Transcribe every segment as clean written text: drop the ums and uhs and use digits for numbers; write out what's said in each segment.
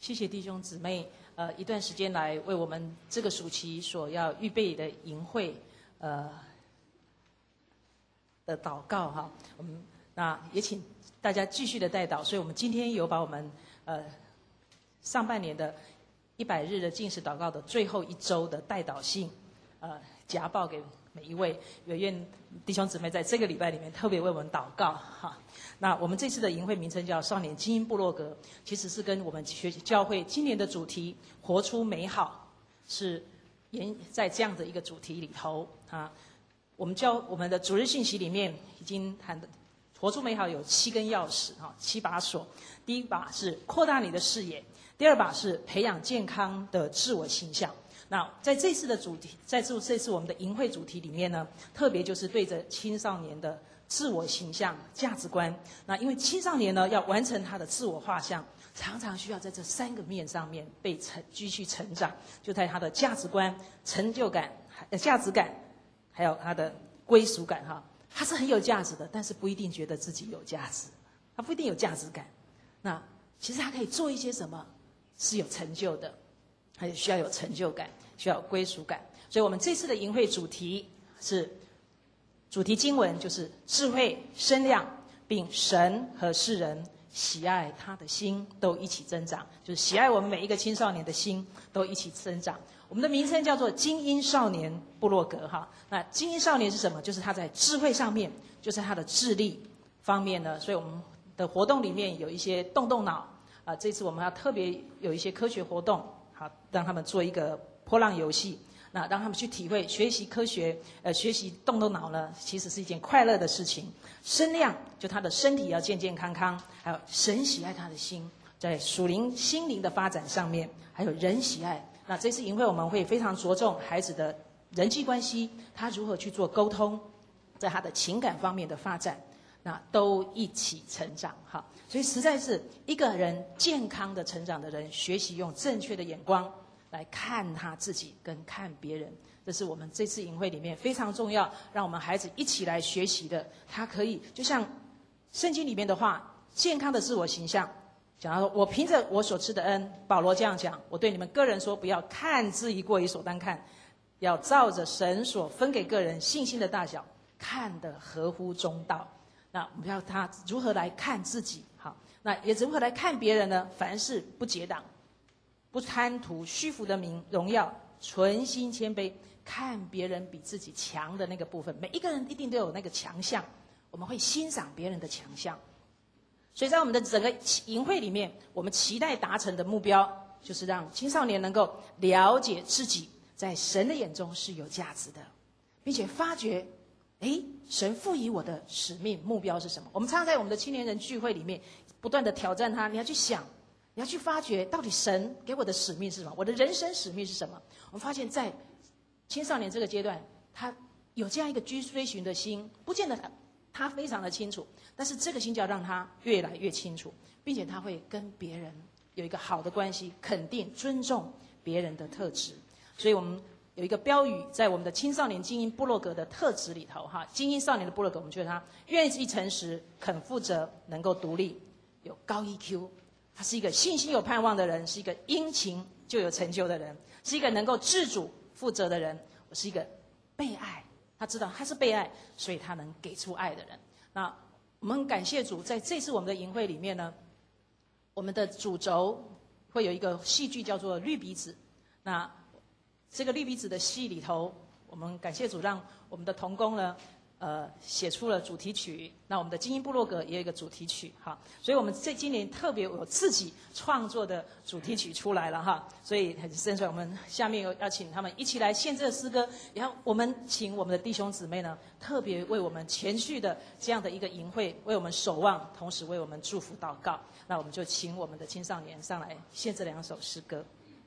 谢谢弟兄姊妹，一段时间来为我们这个暑期所要预备的营会，的祷告哈。那也请大家继续的代祷。所以我们今天有把我们上半年的100日的禁食祷告的最后一周的代祷信，夹报给每一位。有愿弟兄姊妹在这个礼拜里面特别为我们祷告哈。那我们这次的营会名称叫少年精英部落格，其实是跟我们教会今年的主题活出美好是在这样的一个主题里头啊。我们的主日信息里面已经谈的活出美好有7根钥匙哈，7把锁。第一把是扩大你的视野，第二把是培养健康的自我形象。那在这次的主题，在这次我们的营会主题里面呢，特别就是对着青少年的自我形象、价值观。那因为青少年呢，要完成他的自我画像，常常需要在这3个面上面继续成长，就在他的价值观、成就感、价值感，还有他的归属感哈。他是很有价值的，但是不一定觉得自己有价值，他不一定有价值感。那其实他可以做一些什么是有成就的，他也需要有成就感，需要有归属感。所以我们这次的营会主题经文就是智慧身量，并神和世人喜爱他的心都一起增长，就是喜爱我们每一个青少年的心都一起增长。我们的名称叫做精英少年部落格哈。那精英少年是什么？就是他在智慧上面，就是他的智力方面呢。所以我们的活动里面有一些动脑啊，这次我们要特别有一些科学活动，好让他们做一个波浪游戏。那让他们去体会学习科学，学习动脑呢，其实是一件快乐的事情。身量就他的身体要健健康康，还有神喜爱他的心，在属灵心灵的发展上面，还有人喜爱。那这次营会我们会非常着重孩子的人际关系，他如何去做沟通，在他的情感方面的发展，那都一起成长哈。所以实在是一个人健康的成长的人，学习用正确的眼光来看他自己跟看别人，这是我们这次营会里面非常重要，让我们孩子一起来学习的。他可以就像圣经里面的话，健康的自我形象，讲到说我凭着我所赐的恩，保罗这样讲，我对你们个人说，不要看之于过于所当看，要照着神所分给个人信心的大小，看得合乎中道。那我们要他如何来看自己，好，那也如何来看别人呢？凡事不结党，不贪图虚浮的名荣耀，存心谦卑，看别人比自己强的那个部分。每一个人一定都有那个强项，我们会欣赏别人的强项。所以在我们的整个营会里面，我们期待达成的目标，就是让青少年能够了解自己在神的眼中是有价值的，并且发觉，神赋予我的使命目标是什么。我们常常在我们的青年人聚会里面不断的挑战他，你要去想，你要去发掘到底神给我的使命是什么，我的人生使命是什么。我们发现在青少年这个阶段，他有这样一个追寻的心，不见得他非常的清楚，但是这个心就要让他越来越清楚，并且他会跟别人有一个好的关系，肯定尊重别人的特质。所以我们有一个标语，在我们的青少年精英部落格的特质里头哈，精英少年的部落格，我们觉得他愿意诚实，肯负责，能够独立，有高 EQ，他是一个信心有盼望的人，是一个殷勤就有成就的人，是一个能够自主负责的人。我是一个被爱，他知道他是被爱，所以他能给出爱的人。那我们感谢主，在这次我们的营会里面呢，我们的主轴会有一个戏剧叫做绿鼻子。那这个绿鼻子的戏里头，我们感谢主，让我们的同工呢写出了主题曲。那我们的精英部落格也有一个主题曲哈，所以我们今年特别有自己创作的主题曲出来了哈，所以很深出来。我们下面要请他们一起来献这个诗歌，然后我们请我们的弟兄姊妹呢，特别为我们前续的这样的一个营会为我们守望，同时为我们祝福祷告。那我们就请我们的青少年上来献这2首诗歌。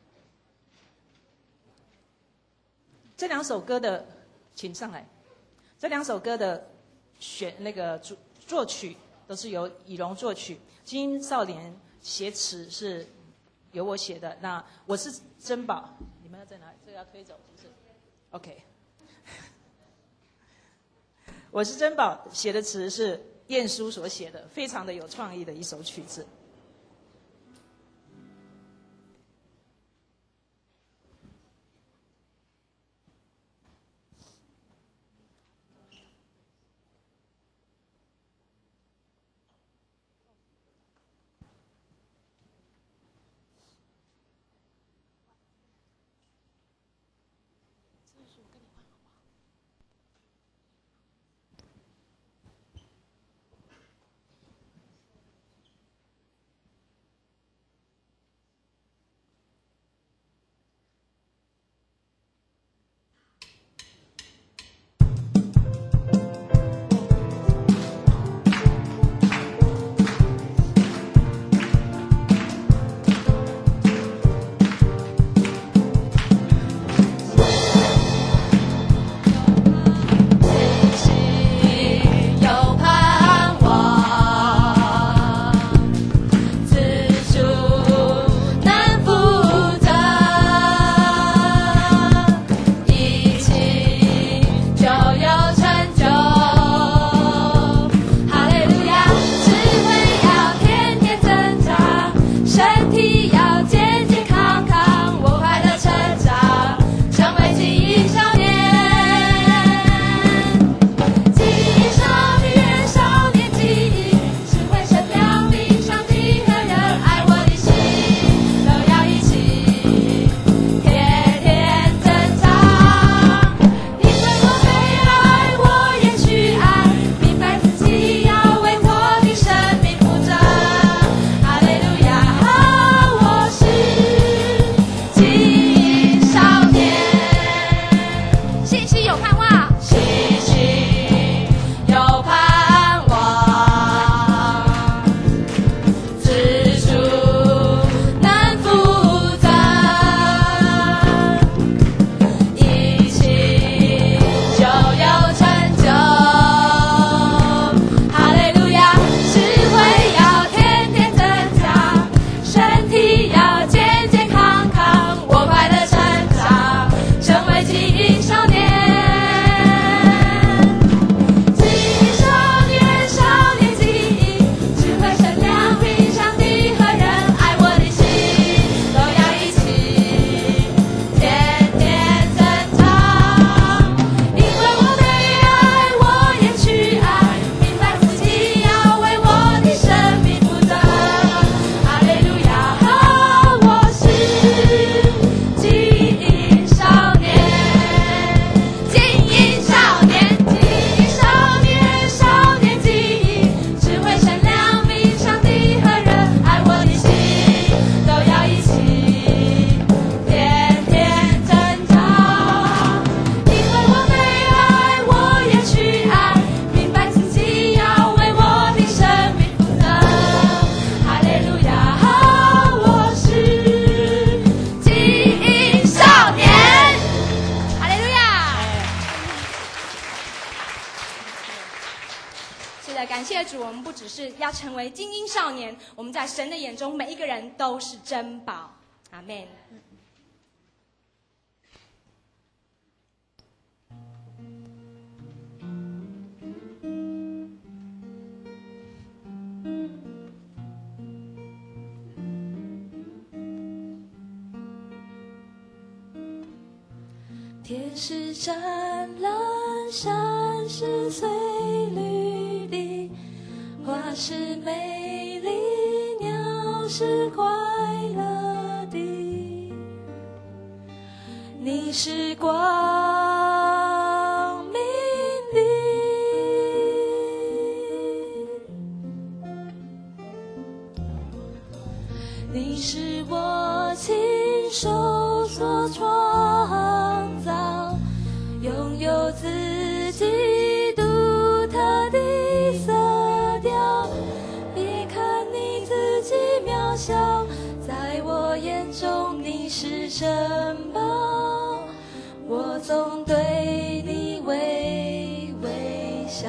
这2首歌的，请上来。这2首歌的作曲都是由以荣作曲，精英少年写词是由我写的。那我是珍宝，你们要在哪里？这个要推走是不是 ？OK。我是珍宝，写的词是晏殊所写的，非常的有创意的一首曲子。 只是要成为精英少年，我们在神的眼中每一个人都是珍宝。阿们。天是湛蓝，山是翠绿的，花是美丽，鸟是快乐的。你是光明的，你是我亲手所创造，拥有自己独特的色调。别看你自己渺小，在我眼中你是珍宝。我总对你微微笑。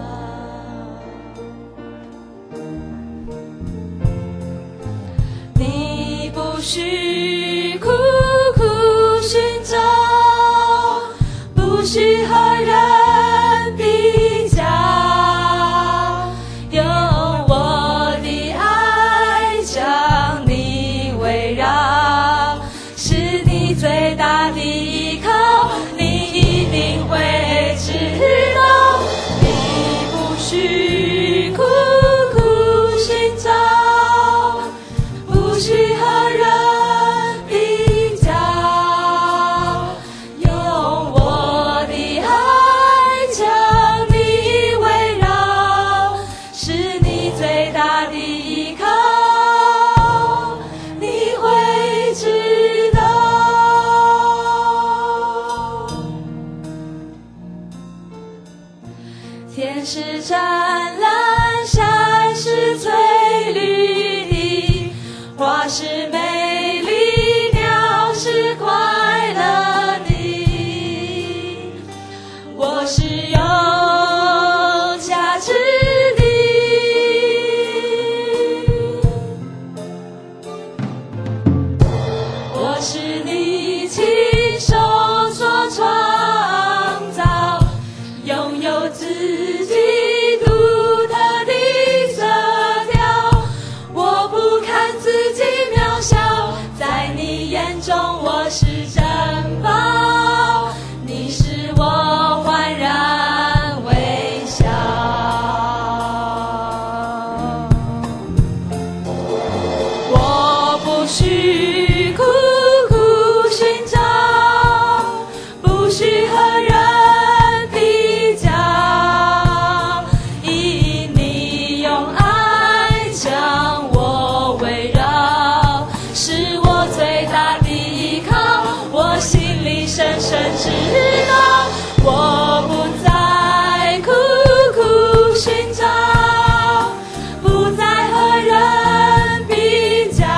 你不需苦苦寻找，不需和人比较，用我的爱将你围绕，是你最大的依靠，你一定会知道。你不需苦苦寻找，不需和人比较，用我的爱将你围绕，是你最大的依靠，你会知道。天是湛蓝，山是翠绿的，花是美丽，鸟是快乐的。我是有价值的，我是你亲手所创造，拥有自己独特的色调。我不看自己渺小，在你眼中我是珍宝，你使我焕然微笑。我不需苦苦寻找，不需和人比较，因你用爱将我围绕，是我最大的依靠，我心里深深知道。我不再苦苦寻找，不再和人比较，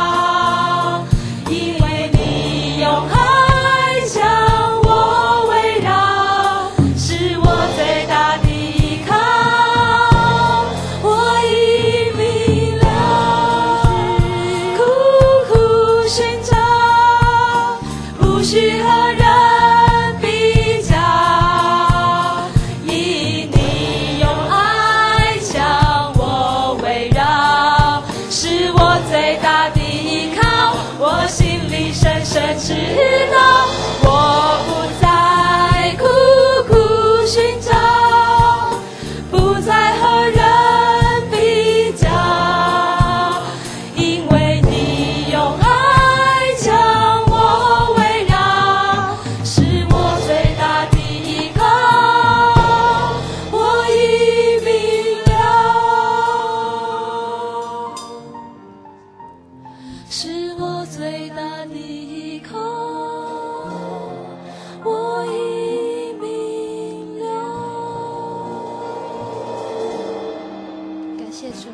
因为你用爱将我围绕，是我最大的依靠。我已明了，苦苦寻找，不需和人比较，因你用爱将我围绕，是我最大的依靠，我心里深深知道。我不再苦苦寻找，不再和人比较，因为你用爱将我围绕，是我最大的依靠。我已明了，是我最大的依靠。我已明了。感谢主。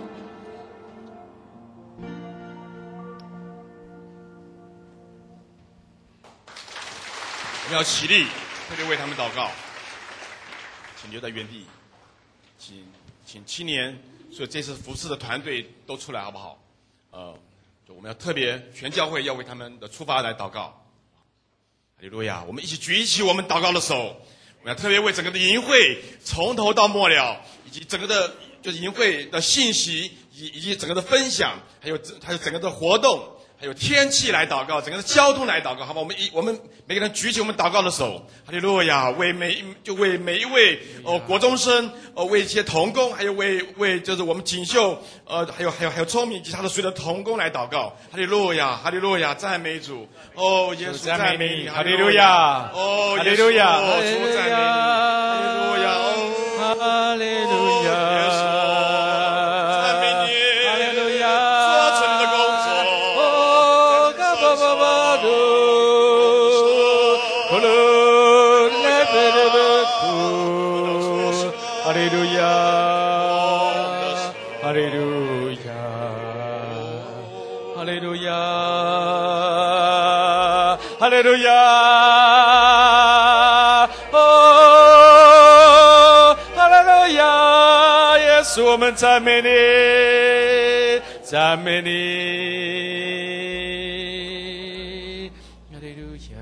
我们要起立，特别为他们祷告。请留在原地，请青年所以这次服侍的团队都出来好不好？就我们要特别全教会要为他们的出发来祷告。哈利路亚！我们一起举起我们祷告的手，我们要特别为整个的营会从头到末了，以及整个的就是营会的信息，以及整个的分享，还有整个的活动。还有天气来祷告，整个的交通来祷告，好吧？我们每个人举起我们祷告的手，哈利路亚！为每一位国中生，为一些同工，还有为就是我们锦绣，还有聪明以及他的所有的同工来祷告，哈利路亚！哈利路亚！赞美主！哦，耶稣赞美你！ 哈利路亚！ 哦， 哈利路亚！ 主赞美你！哈利路亚！哦， 哈利路亚！ 耶稣赞美你！ 哈利路亚！ 做成你的工作。 哈利路亚，哈利路亚，哈利路亚，哈利路亚，哦，哈利路亚，耶稣，我们赞美你，赞美你，哈利路亚，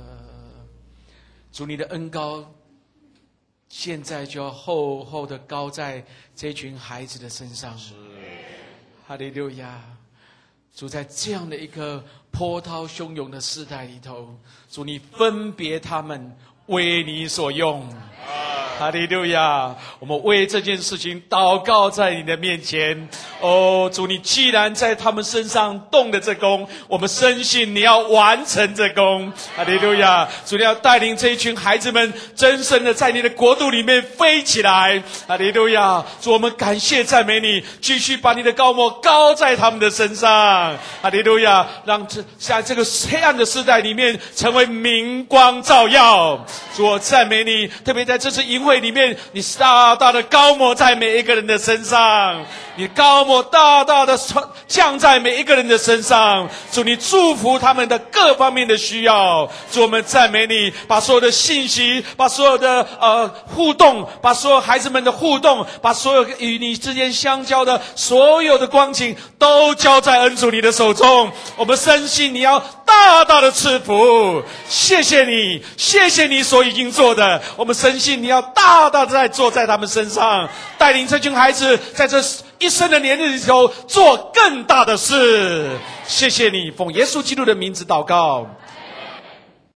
主你的恩膏现在就要厚厚的高在这群孩子的身上。哈利路亚！主在这样的一个波涛汹涌的世代里头，主你分别他们为你所用。哈利路亚！我们为这件事情祷告在你的面前。哦，主，你既然在他们身上动了这功，我们深信你要完成这功。哈利路亚！主，你要带领这一群孩子们真正的在你的国度里面飞起来。哈利路亚！主，我们感谢赞美你，继续把你的膏抹高在他们的身上。哈利路亚！让在这个黑暗的世代里面成为明光照耀。主，我赞美你，特别在这次营会里面，你大大的膏抹在每一个人的身上，你膏抹大大的降在每一个人的身上。主，你祝福他们的各方面的需要。主，我们赞美你，把所有的信息，把所有的互动，把所有孩子们的互动，把所有与你之间相交的所有的光景都交在恩主你的手中。我们深信你要大大的赐福。谢谢你，谢谢你所已经做的，我们深信你要大大的在做在他们身上，带领这群孩子在这一生的年日里头做更大的事。谢谢你，奉耶稣基督的名字祷告。